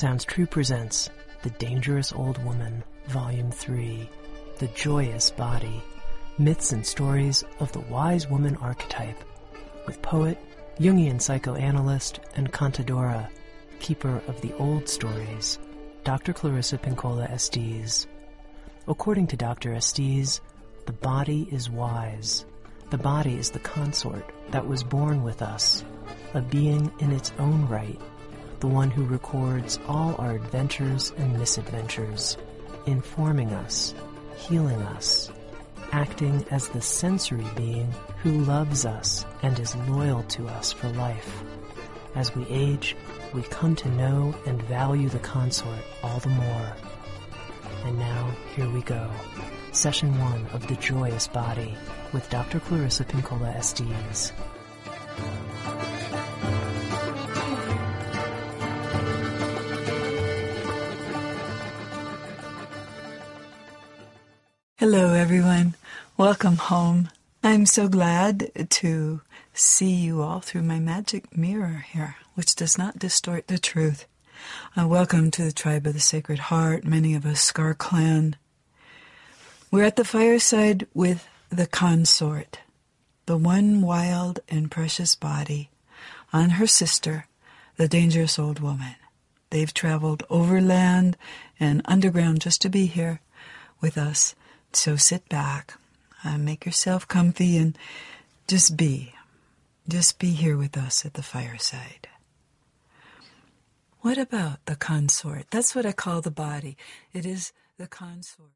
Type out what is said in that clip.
Sounds True presents The Dangerous Old Woman, Volume 3, The Joyous Body, Myths and Stories of the Wise Woman Archetype, with poet, Jungian psychoanalyst, and cantadora, keeper of the old stories, Dr. Clarissa Pinkola Estes. According to Dr. Estes, the body is wise. The body is the consort that was born with us, a being in its own right, the one who records all our adventures and misadventures, informing us, healing us, acting as the sensory being who loves us and is loyal to us for life. As we age, we come to know and value the consort all the more. And now, here we go. Session 1 of The Joyous Body with Dr. Clarissa Pinkola Estes. Hello, everyone. Welcome home. I'm so glad to see you all through my magic mirror here, which does not distort the truth. Welcome to the Tribe of the Sacred Heart, many of us Scar Clan. We're at the fireside with the consort, the one wild and precious body, on her sister, the dangerous old woman. They've traveled overland and underground just to be here with us. So sit back, make yourself comfy, and just be. Just be here with us at the fireside. What about the consort? That's what I call the body. It is the consort.